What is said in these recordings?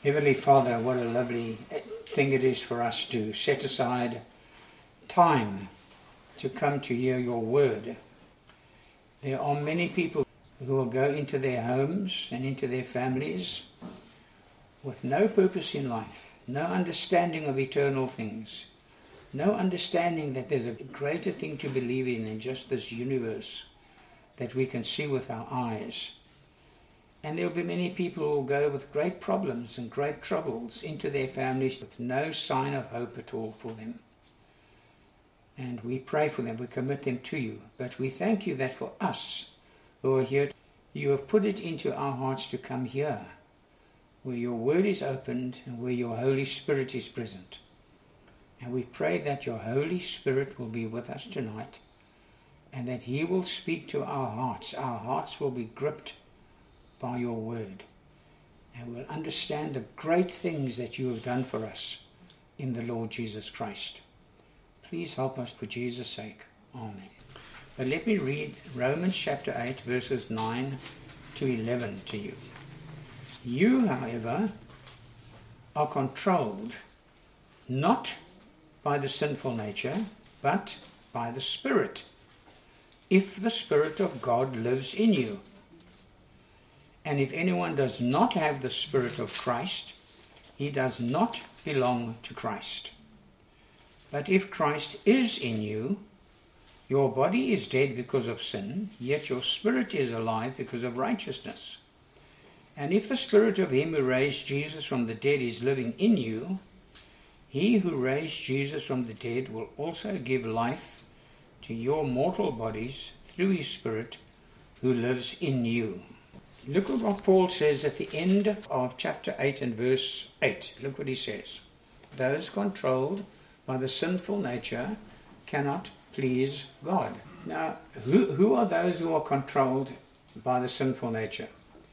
Heavenly Father, what a lovely thing it is for us to set aside time to come to hear your word. There are many people who will go into their homes and into their families with no purpose in life, no understanding of eternal things, no understanding that there's a greater thing to believe in than just this universe that we can see with our eyes. And there will be many people who will go with great problems and great troubles into their families with no sign of hope at all for them. And we pray for them, we commit them to you. But we thank you that for us who are here, you have put it into our hearts to come here, where your word is opened and where your Holy Spirit is present. And we pray that your Holy Spirit will be with us tonight and that he will speak to our hearts. Our hearts will be gripped by your word, and we'll understand the great things that you have done for us in the Lord Jesus Christ. Please help us for Jesus' sake. Amen. But let me read Romans chapter 8 verses 9 to 11 to you. You, however, are controlled not by the sinful nature, but by the Spirit, if the Spirit of God lives in you. And if anyone does not have the Spirit of Christ, he does not belong to Christ. But if Christ is in you, your body is dead because of sin, yet your spirit is alive because of righteousness. And if the Spirit of him who raised Jesus from the dead is living in you, he who raised Jesus from the dead will also give life to your mortal bodies through his Spirit who lives in you. Look at what Paul says at the end of chapter 8 and verse 8. Look what he says. Those controlled by the sinful nature cannot please God. Now, who are those who are controlled by the sinful nature?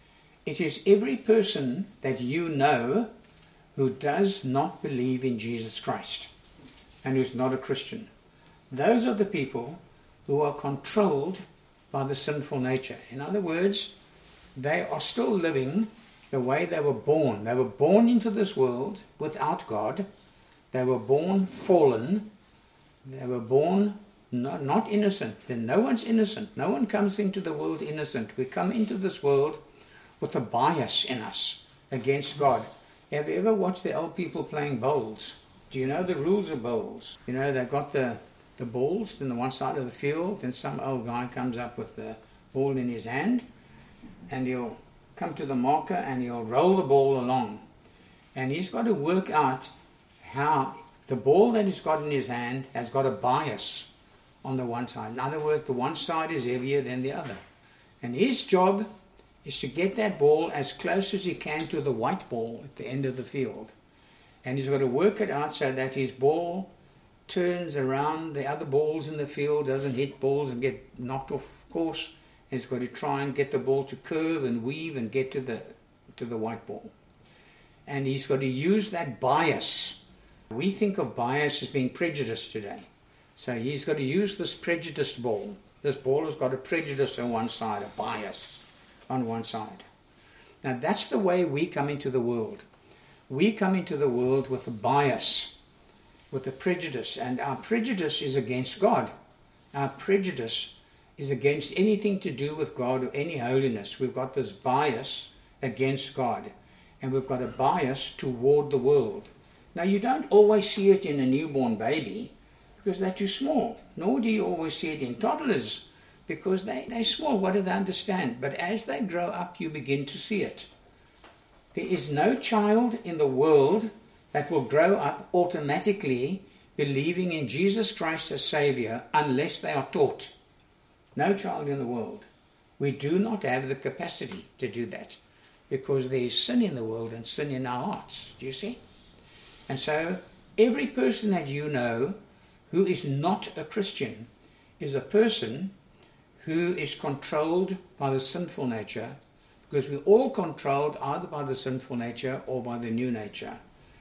It is every person that you know who does not believe in Jesus Christ and who's not a Christian. Those are the people who are controlled by the sinful nature. In other words, they are still living the way they were born. They were born into this world without God. They were born fallen. They were born not innocent. Then no one's innocent. No one comes into the world innocent. We come into this world with a bias in us against God. Have you ever watched the old people playing bowls? Do you know the rules of bowls? You know, they've got the balls in the one side of the field, and some old guy comes up with the ball in his hand, and he'll come to the marker and he'll roll the ball along. And he's got to work out how the ball that he's got in his hand has got a bias on the one side. In other words, the one side is heavier than the other. And his job is to get that ball as close as he can to the white ball at the end of the field. And he's got to work it out so that his ball turns around the other balls in the field, doesn't hit balls and get knocked off course. He's got to try and get the ball to curve and weave and get to the white ball. And he's got to use that bias. We think of bias as being prejudice today. So he's got to use this prejudiced ball. This ball has got a prejudice on one side, a bias on one side. Now that's the way we come into the world. We come into the world with a bias, with a prejudice. And our prejudice is against God. Our prejudice is against anything to do with God or any holiness. We've got this bias against God, and we've got a bias toward the world. Now, you don't always see it in a newborn baby because they're too small, nor do you always see it in toddlers because they're small. What do they understand? But as they grow up, you begin to see it. There is no child in the world that will grow up automatically believing in Jesus Christ as Savior unless they are taught. No child in the world. We do not have the capacity to do that because there is sin in the world and sin in our hearts. Do you see? And so every person that you know who is not a Christian is a person who is controlled by the sinful nature, because we're all controlled either by the sinful nature or by the new nature.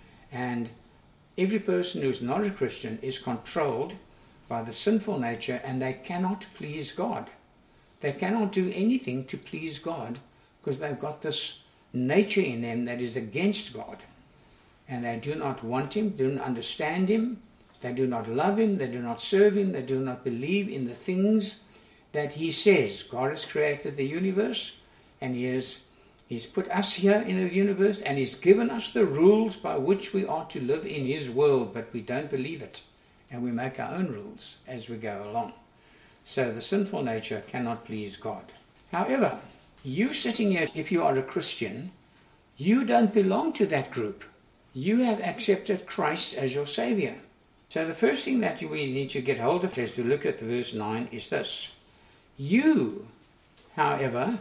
And every person who's not a Christian is controlled by the sinful nature, and they cannot please God. They cannot do anything to please God because they've got this nature in them that is against God. And they do not want Him, do not understand Him, they do not love Him, they do not serve Him, they do not believe in the things that He says. God has created the universe, and He's put us here in the universe, and He's given us the rules by which we are to live in His world, but we don't believe it, and we make our own rules as we go along. So the sinful nature cannot please God. However, you sitting here, if you are a Christian, you don't belong to that group. You have accepted Christ as your Savior. So the first thing that we need to get hold of as we look at verse 9 is this. You, however,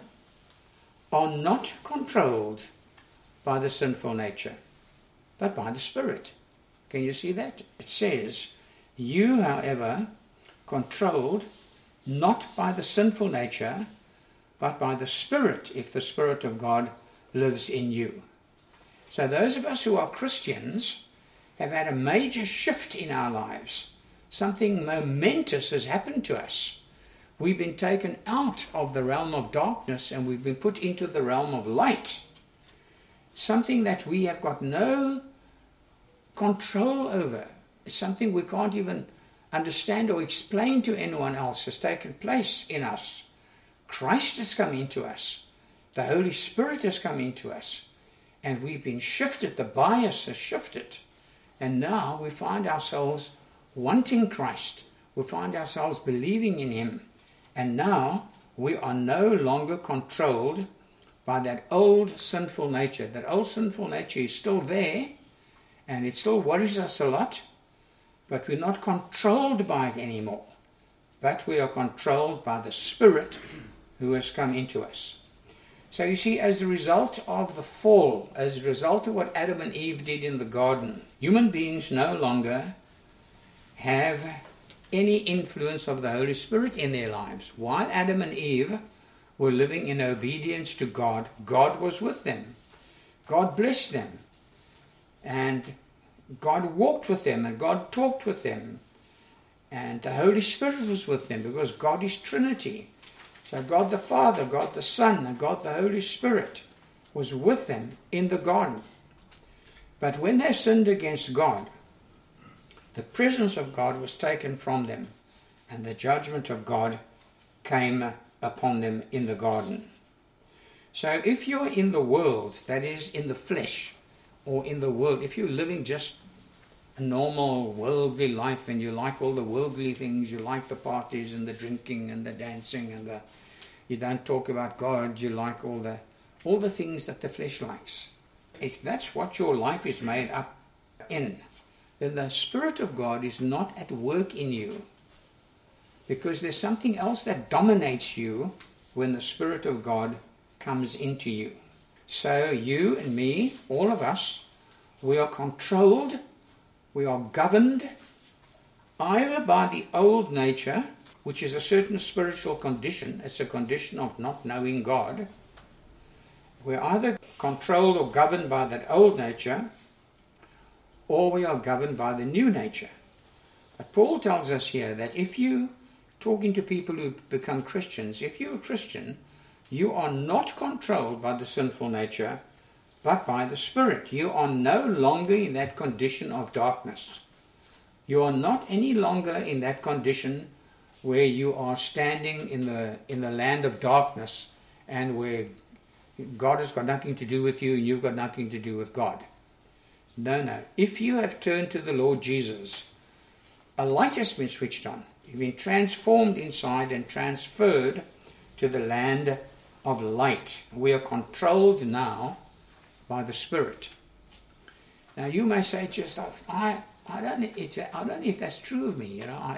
are not controlled by the sinful nature, but by the Spirit. Can you see that? It says, you, however, controlled not by the sinful nature, but by the Spirit, if the Spirit of God lives in you. So those of us who are Christians have had a major shift in our lives. Something momentous has happened to us. We've been taken out of the realm of darkness and we've been put into the realm of light. Something that we have got no control over. Something we can't even understand or explain to anyone else has taken place in us. Christ has come into us. The Holy Spirit has come into us. And we've been shifted. The bias has shifted. And now we find ourselves wanting Christ. We find ourselves believing in Him. And now we are no longer controlled by that old sinful nature. That old sinful nature is still there, and it still worries us a lot, but we're not controlled by it anymore. But we are controlled by the Spirit who has come into us. So you see, as a result of the fall, as a result of what Adam and Eve did in the garden, human beings no longer have any influence of the Holy Spirit in their lives. While Adam and Eve were living in obedience to God, God was with them. God blessed them. And God walked with them, and God talked with them. And the Holy Spirit was with them, because God is Trinity. So God the Father, God the Son, and God the Holy Spirit was with them in the garden. But when they sinned against God, the presence of God was taken from them, and the judgment of God came upon them in the garden. So if you're in the world, that is in the flesh, or in the world, if you're living just a normal worldly life and you like all the worldly things, you like the parties and the drinking and the dancing and you don't talk about God, you like all the things that the flesh likes. If that's what your life is made up in, then the Spirit of God is not at work in you, because there's something else that dominates you when the Spirit of God comes into you. So you and me, all of us, we are controlled, we are governed either by the old nature, which is a certain spiritual condition. It's a condition of not knowing God. We're either controlled or governed by that old nature, or we are governed by the new nature. But Paul tells us here that if you, talking to people who become Christians, if you're a Christian, you are not controlled by the sinful nature, but by the Spirit. You are no longer in that condition of darkness. You are not any longer in that condition where you are standing in the land of darkness and where God has got nothing to do with you and you've got nothing to do with God. No. If you have turned to the Lord Jesus, a light has been switched on. You've been transformed inside and transferred to the land of light. We are controlled now by the Spirit. Now you may say to yourself, I don't know if that's true of me. You know,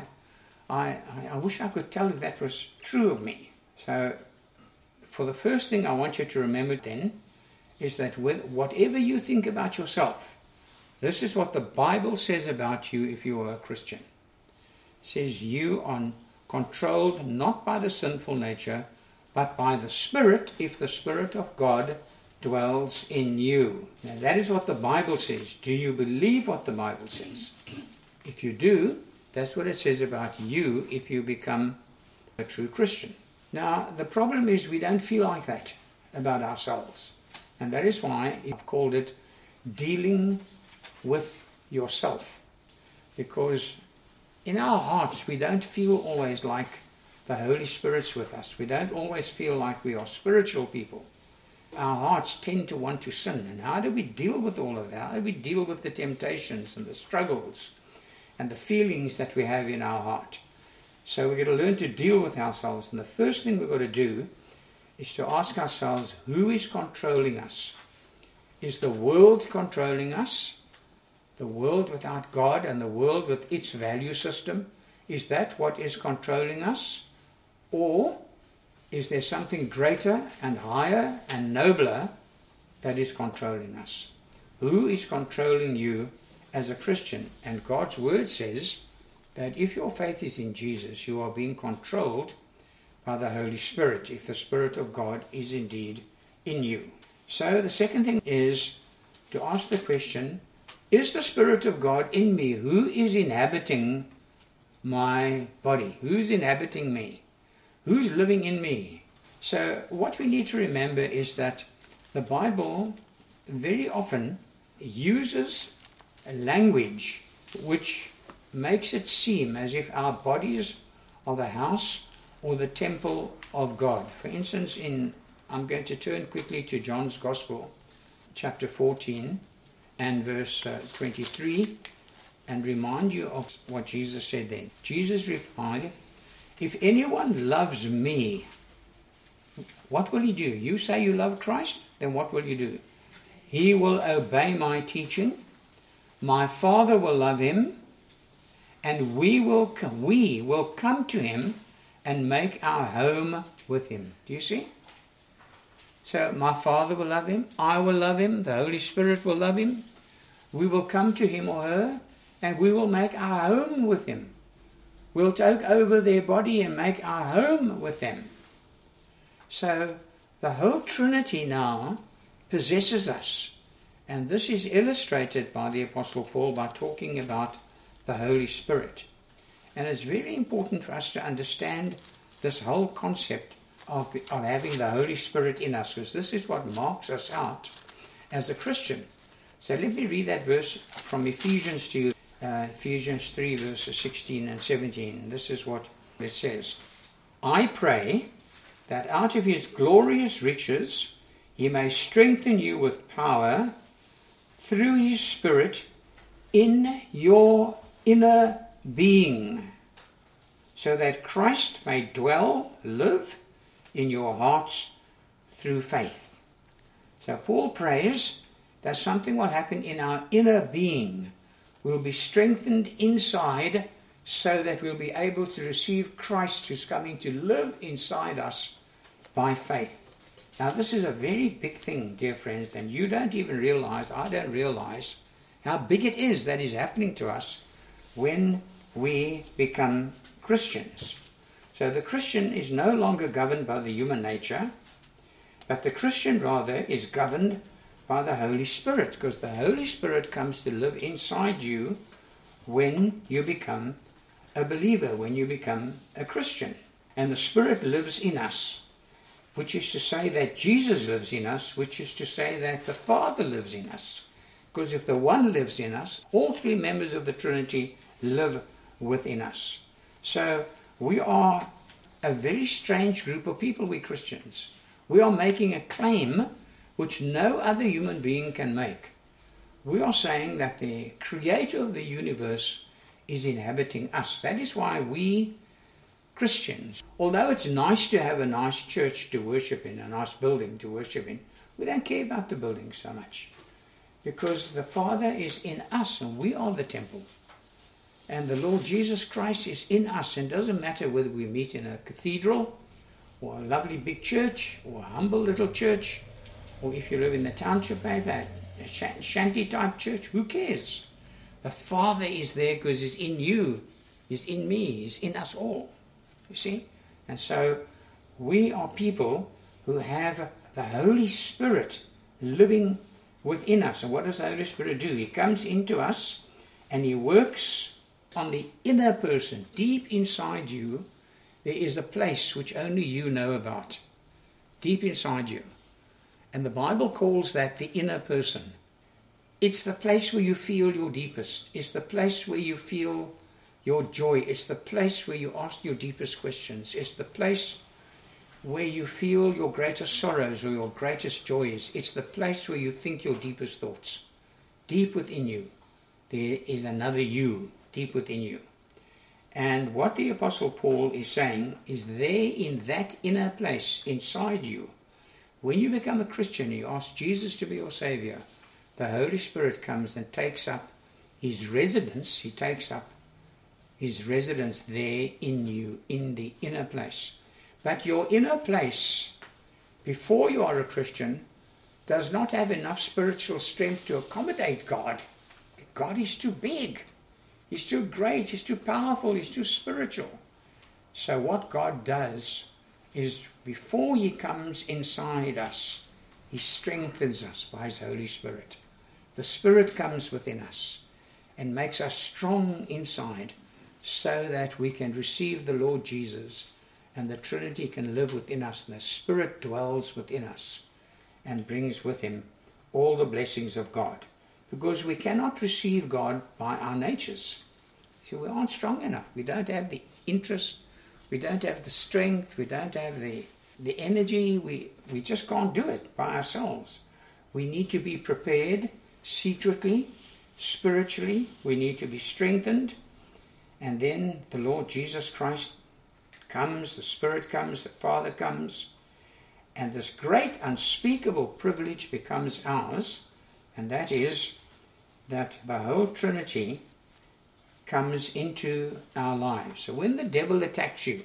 I wish I could tell if that was true of me. So for the first thing I want you to remember then is that whatever you think about yourself, this is what the Bible says about you if you are a Christian. It says you are controlled not by the sinful nature, but by the Spirit, if the Spirit of God dwells in you. Now that is what the Bible says. Do you believe what the Bible says? If you do, that's what it says about you if you become a true Christian. Now the problem is we don't feel like that about ourselves. And that is why I've called it dealing with yourself. Because in our hearts we don't feel always like the Holy Spirit's with us. We don't always feel like we are spiritual people. Our hearts tend to want to sin. And how do we deal with all of that? How do we deal with the temptations and the struggles and the feelings that we have in our heart? So we've got to learn to deal with ourselves. And the first thing we've got to do is to ask ourselves, who is controlling us? Is the world controlling us? The world without God and the world with its value system? Is that what is controlling us? Or is there something greater and higher and nobler that is controlling us? Who is controlling you as a Christian? And God's word says that if your faith is in Jesus, you are being controlled by the Holy Spirit, if the Spirit of God is indeed in you. So the second thing is to ask the question, is the Spirit of God in me? Who is inhabiting my body? Who's inhabiting me? Who's living in me? So what we need to remember is that the Bible very often uses a language which makes it seem as if our bodies are the house or the temple of God. For instance, I'm going to turn quickly to John's Gospel, chapter 14 and verse 23, and remind you of what Jesus said then. Jesus replied, if anyone loves me, what will he do? You say you love Christ, then what will you do? He will obey my teaching. My Father will love him, and we will come to him and make our home with him. Do you see? So my Father will love him, I will love him, the Holy Spirit will love him. We will come to him or her, and we will make our home with him. We'll take over their body and make our home with them. So the whole Trinity now possesses us. And this is illustrated by the Apostle Paul by talking about the Holy Spirit. And it's very important for us to understand this whole concept of having the Holy Spirit in us, because this is what marks us out as a Christian. So let me read that verse from Ephesians to you, Ephesians 3 verses 16 and 17. This is what it says. I pray that out of his glorious riches he may strengthen you with power through his Spirit in your inner being, so that Christ may live in your hearts through faith. So Paul prays that something will happen in our inner being. We'll be strengthened inside so that we'll be able to receive Christ who's coming to live inside us by faith. Now this is a very big thing, dear friends, and you don't even realize, I don't realize, how big it is that is happening to us when we become Christians. So the Christian is no longer governed by the human nature, but the Christian rather is governed by the Holy Spirit, because the Holy Spirit comes to live inside you when you become a believer, when you become a Christian. And the Spirit lives in us, which is to say that Jesus lives in us, which is to say that the Father lives in us. Because if the one lives in us, all three members of the Trinity live within us. So we are a very strange group of people, we Christians. We are making a claim which no other human being can make. We are saying that the creator of the universe is inhabiting us. That is why we Christians, although it's nice to have a nice church to worship in, a nice building to worship in, we don't care about the building so much. Because the Father is in us and we are the temple. And the Lord Jesus Christ is in us. And it doesn't matter whether we meet in a cathedral or a lovely big church or a humble little church, or if you live in the township, a shanty type church, who cares? The Father is there because he's in you, he's in me, he's in us all. You see? And so we are people who have the Holy Spirit living within us. And what does the Holy Spirit do? He comes into us and he works on the inner person. Deep inside you, there is a place which only you know about. Deep inside you. And the Bible calls that the inner person. It's the place where you feel your deepest. It's the place where you feel your joy. It's the place where you ask your deepest questions. It's the place where you feel your greatest sorrows or your greatest joys. It's the place where you think your deepest thoughts. Deep within you, there is another you, deep within you. And what the Apostle Paul is saying is there in that inner place inside you, when you become a Christian, you ask Jesus to be your Savior, the Holy Spirit comes and takes up his residence. He takes up his residence there in you, in the inner place. But your inner place, before you are a Christian, does not have enough spiritual strength to accommodate God. God is too big. He's too great. He's too powerful. He's too spiritual. So what God does is, before he comes inside us, he strengthens us by his Holy Spirit. The Spirit comes within us and makes us strong inside so that we can receive the Lord Jesus and the Trinity can live within us. And the Spirit dwells within us and brings with him all the blessings of God. Because we cannot receive God by our natures. See, we aren't strong enough. We don't have the interest. We don't have the strength. We don't have the energy. We just can't do it by ourselves. We need to be prepared secretly, spiritually. We need to be strengthened. And then the Lord Jesus Christ comes, the Spirit comes, the Father comes, and this great unspeakable privilege becomes ours, and that is that the whole Trinity comes into our lives. So when the devil attacks you,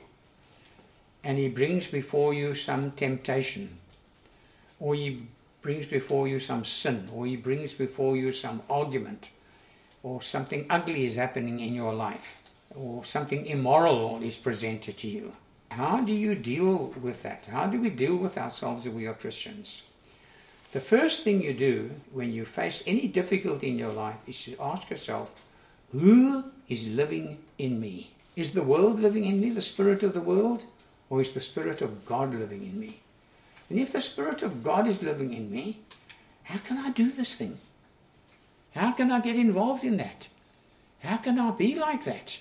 and he brings before you some temptation, or he brings before you some sin, or he brings before you some argument, or something ugly is happening in your life, or something immoral is presented to you, how do you deal with that? How do we deal with ourselves if we are Christians? The first thing you do when you face any difficulty in your life is to ask yourself, who is living in me? Is the world living in me, the spirit of the world, or is the Spirit of God living in me? And if the Spirit of God is living in me, how can I do this thing? How can I get involved in that? How can I be like that?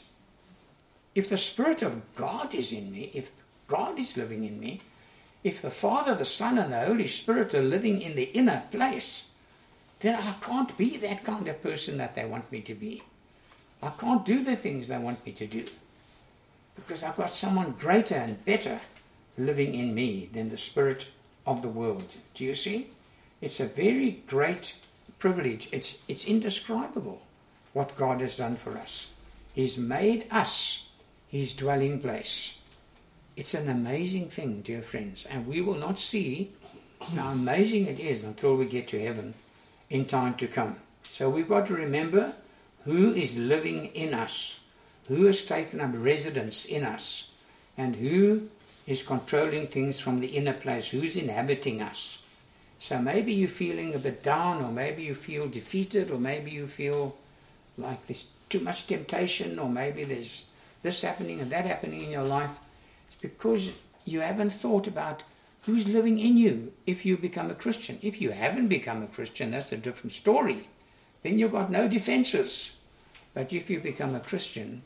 If the Spirit of God is in me, if God is living in me, if the Father, the Son, and the Holy Spirit are living in the inner place, then I can't be that kind of person that they want me to be. I can't do the things they want me to do. Because I've got someone greater and better living in me than the spirit of the world. Do you see? It's a very great privilege. It's indescribable what God has done for us. He's made us his dwelling place. It's an amazing thing, dear friends, and we will not see how amazing it is until we get to heaven in time to come. So we've got to remember who is living in us, who has taken up residence in us, and who is controlling things from the inner place, who's inhabiting us. So maybe you're feeling a bit down, or maybe you feel defeated, or maybe you feel like there's too much temptation, or maybe there's this happening and that happening in your life. It's because you haven't thought about who's living in you if you become a Christian. If you haven't become a Christian, that's a different story. Then you've got no defenses. But if you become a Christian,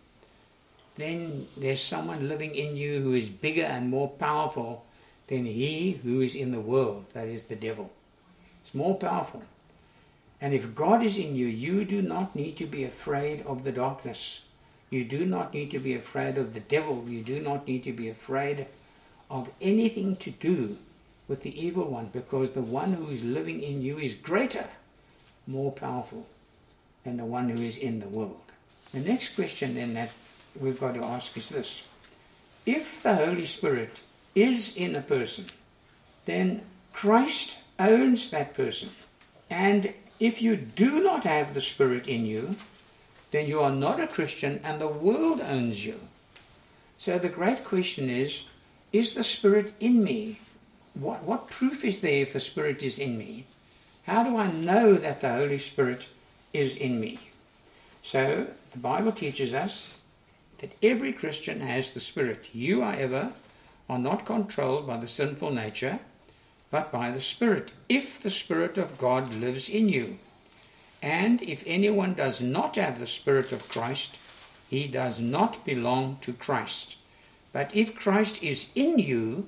then there's someone living in you who is bigger and more powerful than he who is in the world, that is the devil. It's more powerful. And if God is in you, you do not need to be afraid of the darkness. You do not need to be afraid of the devil. You do not need to be afraid of anything to do with the evil one, because the one who is living in you is greater, more powerful than the one who is in the world. The next question then that we've got to ask is this. If the Holy Spirit is in a person, then Christ owns that person. And if you do not have the Spirit in you, then you are not a Christian and the world owns you. So the great question is the Spirit in me? What proof is there if the Spirit is in me? How do I know that the Holy Spirit is in me? So the Bible teaches us that every Christian has the Spirit. You, however, are not controlled by the sinful nature, but by the Spirit, if the Spirit of God lives in you. And if anyone does not have the Spirit of Christ, he does not belong to Christ. But if Christ is in you,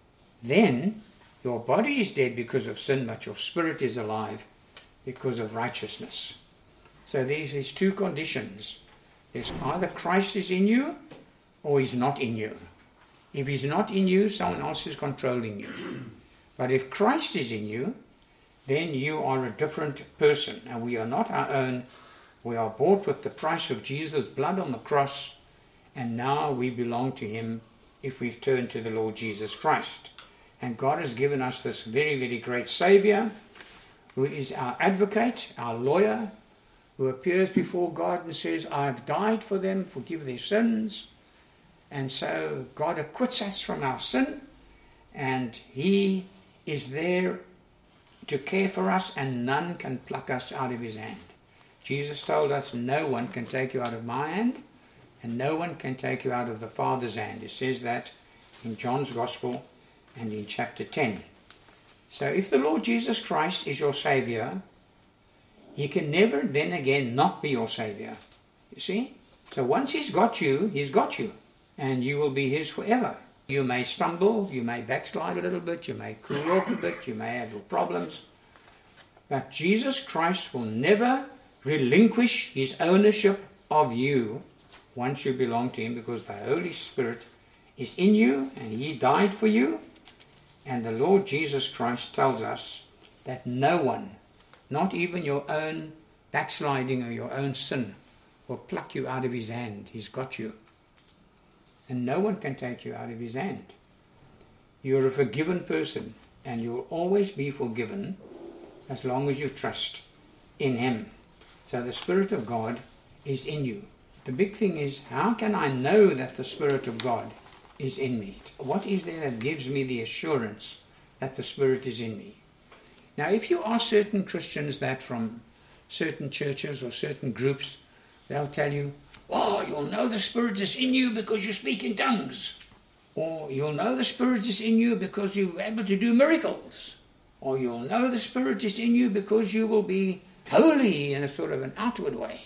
then your body is dead because of sin, but your spirit is alive because of righteousness. So there's these two conditions. There's either Christ is in you or he's not in you. If he's not in you, someone else is controlling you. But if Christ is in you, then you are a different person. And we are not our own. We are bought with the price of Jesus' blood on the cross. And now we belong to him if we've turned to the Lord Jesus Christ. And God has given us this very, very great Savior, who is our advocate, our lawyer, who appears before God and says, I've died for them, forgive their sins. And so God acquits us from our sin, and he is there to care for us, and none can pluck us out of his hand. Jesus told us, no one can take you out of my hand, and no one can take you out of the Father's hand. It says that in John's Gospel and in chapter 10. So if the Lord Jesus Christ is your Savior, he can never then again not be your Savior. You see? So once he's got you, and you will be his forever. You may stumble, you may backslide a little bit, you may cool off a bit, you may have your problems. But Jesus Christ will never relinquish his ownership of you once you belong to him, because the Holy Spirit is in you and he died for you. And the Lord Jesus Christ tells us that no one, not even your own backsliding or your own sin, will pluck you out of his hand. He's got you. And no one can take you out of his hand. You're a forgiven person, and you will always be forgiven as long as you trust in him. So the Spirit of God is in you. The big thing is, how can I know that the Spirit of God is in me? What is there that gives me the assurance that the Spirit is in me? Now, if you ask certain Christians that from certain churches or certain groups, they'll tell you, oh, you'll know the Spirit is in you because you speak in tongues. Or you'll know the Spirit is in you because you're able to do miracles. Or you'll know the Spirit is in you because you will be holy in a sort of an outward way.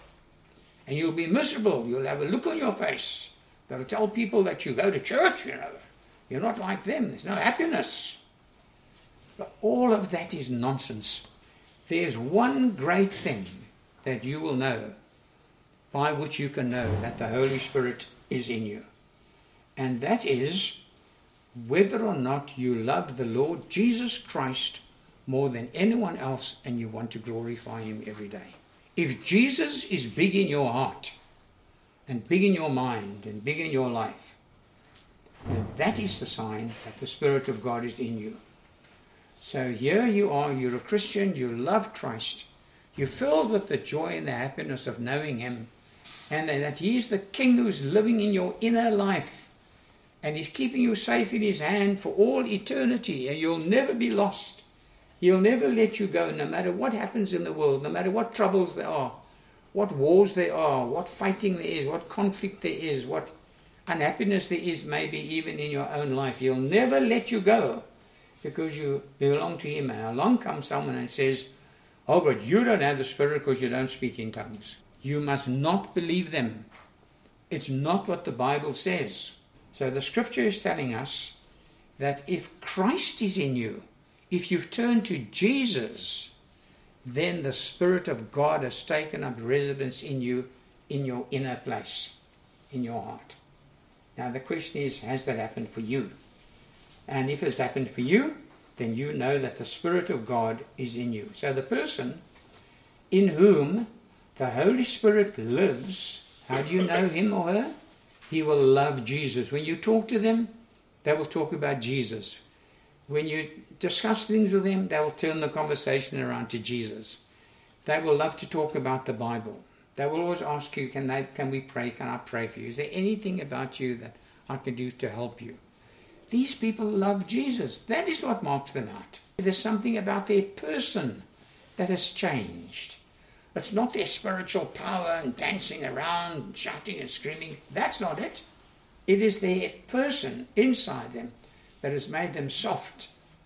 And you'll be miserable. You'll have a look on your face that'll tell people that you go to church, you know. You're not like them. There's no happiness. But all of that is nonsense. There's one great thing that you will know, by which you can know that the Holy Spirit is in you. And that is whether or not you love the Lord Jesus Christ more than anyone else and you want to glorify him every day. If Jesus is big in your heart and big in your mind and big in your life, then that is the sign that the Spirit of God is in you. So here you are, you're a Christian, you love Christ, you're filled with the joy and the happiness of knowing him, and that he is the King who's living in your inner life, and he's keeping you safe in his hand for all eternity, and you'll never be lost. He'll never let you go, no matter what happens in the world, no matter what troubles there are, what wars there are, what fighting there is, what conflict there is, what unhappiness there is, maybe even in your own life. He'll never let you go because you belong to him. And along comes someone and says, oh, but you don't have the Spirit because you don't speak in tongues. You must not believe them. It's not what the Bible says. So the scripture is telling us that if Christ is in you, if you've turned to Jesus, then the Spirit of God has taken up residence in you, in your inner place, in your heart. Now the question is, has that happened for you? And if it's happened for you, then you know that the Spirit of God is in you. So the person in whom the Holy Spirit lives, how do you know him or her? He will love Jesus. When you talk to them, they will talk about Jesus. When you discuss things with them, they will turn the conversation around to Jesus. They will love to talk about the Bible. They will always ask you, can we pray? Can I pray for you? Is there anything about you that I can do to help you? These people love Jesus. That is what marks them out. There's something about their person that has changed. It's not their spiritual power and dancing around, shouting and screaming. That's not it. It is their person inside them that has made them soft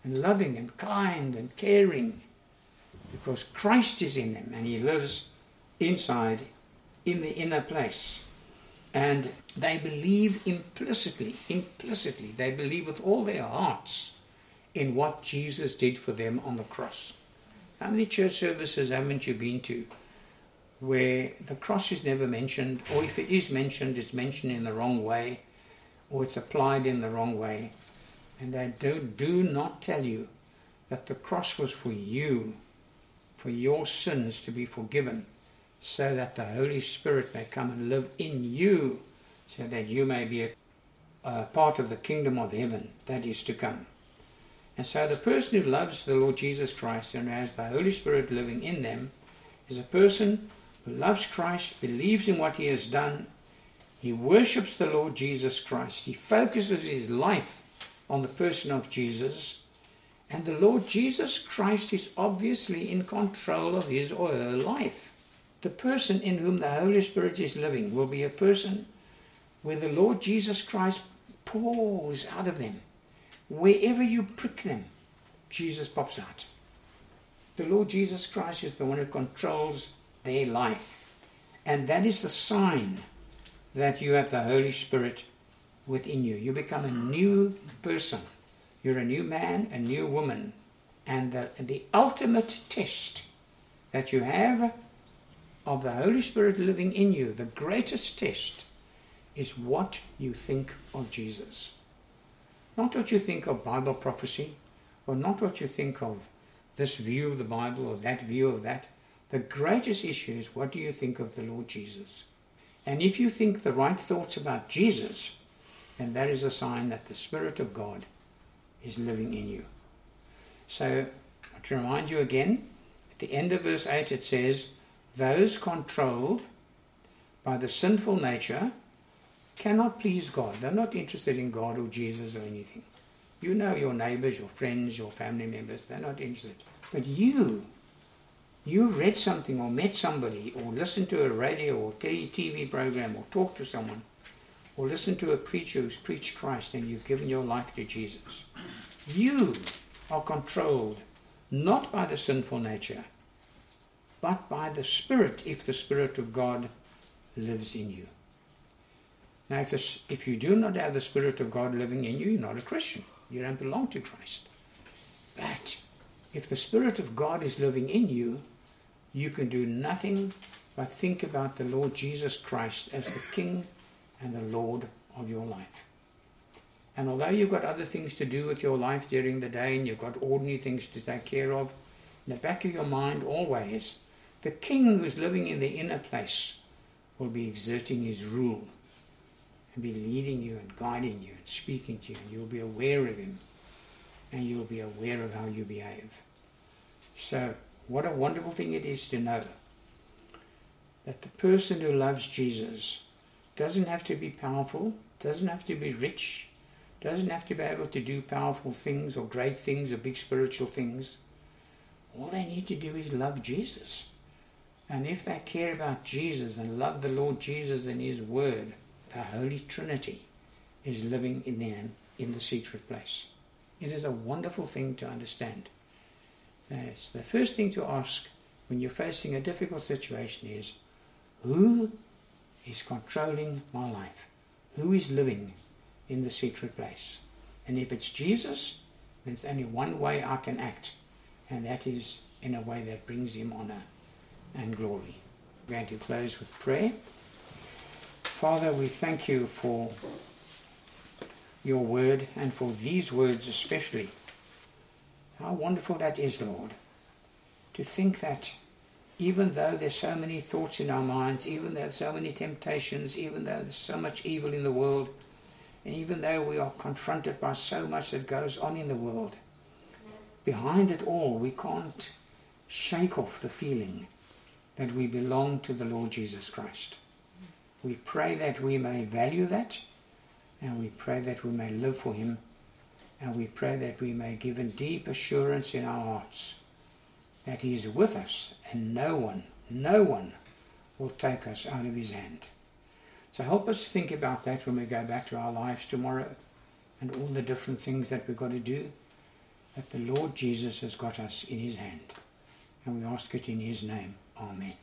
and loving and kind and caring, because Christ is in them and he lives inside in the inner place. And they believe implicitly, they believe with all their hearts in what Jesus did for them on the cross. How many church services haven't you been to where the cross is never mentioned, or if it is mentioned, it's mentioned in the wrong way, or it's applied in the wrong way, and they do not tell you that the cross was for you, for your sins to be forgiven, so that the Holy Spirit may come and live in you, so that you may be a part of the kingdom of heaven that is to come. And so the person who loves the Lord Jesus Christ and has the Holy Spirit living in them is a person who loves Christ, believes in what he has done. He worships the Lord Jesus Christ. He focuses his life on the person of Jesus. And the Lord Jesus Christ is obviously in control of his or her life. The person in whom the Holy Spirit is living will be a person where the Lord Jesus Christ pours out of them. Wherever you prick them, Jesus pops out. The Lord Jesus Christ is the one who controls their life. And that is the sign that you have the Holy Spirit within you. You become a new person. You're a new man, a new woman. And the ultimate test that you have of the Holy Spirit living in you, the greatest test, is what you think of Jesus. Not what you think of Bible prophecy, or not what you think of this view of the Bible or that view of that. The greatest issue is, what do you think of the Lord Jesus? And if you think the right thoughts about Jesus, then that is a sign that the Spirit of God is living in you. So, to remind you again, at the end of verse 8 it says, those controlled by the sinful nature cannot please God. They're not interested in God or Jesus or anything. You know your neighbors, your friends, your family members, they're not interested. But you read something or met somebody or listened to a radio or TV program or talked to someone or listened to a preacher who's preached Christ and you've given your life to Jesus. You are controlled not by the sinful nature, but by the Spirit, if the Spirit of God lives in you. Now, if you do not have the Spirit of God living in you, you're not a Christian. You don't belong to Christ. But if the Spirit of God is living in you, you can do nothing but think about the Lord Jesus Christ as the King and the Lord of your life. And although you've got other things to do with your life during the day and you've got ordinary things to take care of, in the back of your mind always, the King who's living in the inner place will be exerting his rule and be leading you and guiding you and speaking to you, and you'll be aware of him and you'll be aware of how you behave. So what a wonderful thing it is to know that the person who loves Jesus doesn't have to be powerful, doesn't have to be rich, doesn't have to be able to do powerful things or great things or big spiritual things. All they need to do is love Jesus. And if they care about Jesus and love the Lord Jesus and his word, the Holy Trinity is living in them in the secret place. It is a wonderful thing to understand. That's the first thing to ask when you're facing a difficult situation is, who is controlling my life? Who is living in the secret place? And if it's Jesus, there's only one way I can act, and that is in a way that brings him honor and glory. We're going to close with prayer. Father, we thank you for your word and for these words especially. How wonderful that is, Lord, to think that even though there's so many thoughts in our minds, even though there's so many temptations, even though there's so much evil in the world, and even though we are confronted by so much that goes on in the world, behind it all we can't shake off the feeling that we belong to the Lord Jesus Christ. We pray that we may value that, and we pray that we may live for him, and we pray that we may give a deep assurance in our hearts that he is with us, and no one will take us out of his hand. So help us to think about that when we go back to our lives tomorrow and all the different things that we've got to do. that the Lord Jesus has got us in his hand. And we ask it in his name. Amen.